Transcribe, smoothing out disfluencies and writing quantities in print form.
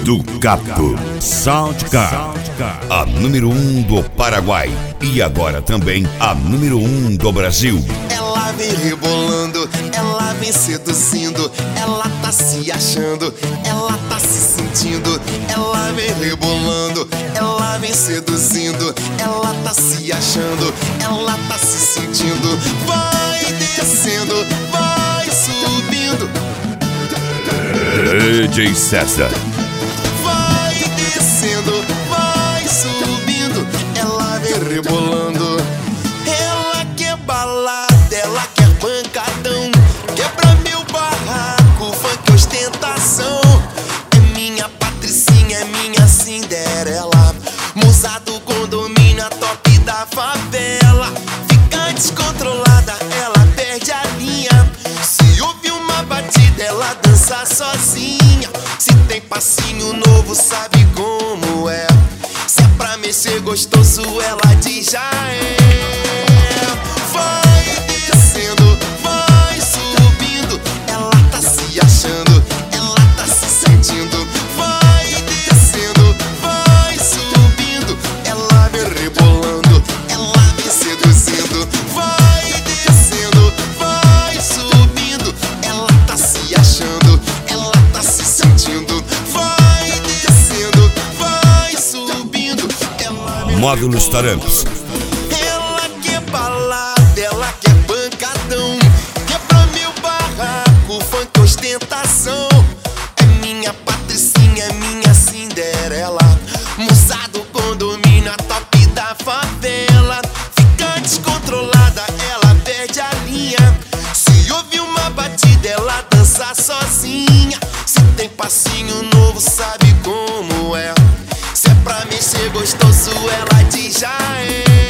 Ducato Soundcar, a número 1 do Paraguai e agora também a número 1 do Brasil. Ela vem rebolando, ela vem seduzindo, ela tá se achando, ela tá se sentindo. Ela vem rebolando, ela vem seduzindo, ela tá se achando, ela tá se sentindo. Vai descendo, vai subindo. DJ César. Vai descendo, vai subindo, ela vem rebolando. Ela quer balada, ela quer pancadão, quebra meu barraco, funk ostentação. É minha patricinha, é minha Cinderela, musa do condomínio, a top da favela. Fica descontrolada, ela perde a linha. Se ouvir uma batida, ela dança sozinha. Se tem passinho novo, sabe como é. Se é pra mexer gostoso, ela diz já é. Vai descendo, vai subindo, ela tá se achando, ela tá se sentindo. Vai descendo, vai subindo, ela vem rebolando, ela vem seduzindo. Vai descendo, vai subindo, ela tá se achando, ela tá se sentindo. Vai descendo, vai subindo, ela vem Módulos Taramps. ela quer balada, ela quer pancadão, quebra meu barraco, funk ostentação. É minha patricinha, é minha Cinderela, musa do condomínio, a top da favela. Fica descontrolada, ela perde a linha. Se ouvir uma batida, ela dança sozinha. Se tem passinho novo, sabe como é. Se é pra mexer gostoso, ela diz já é.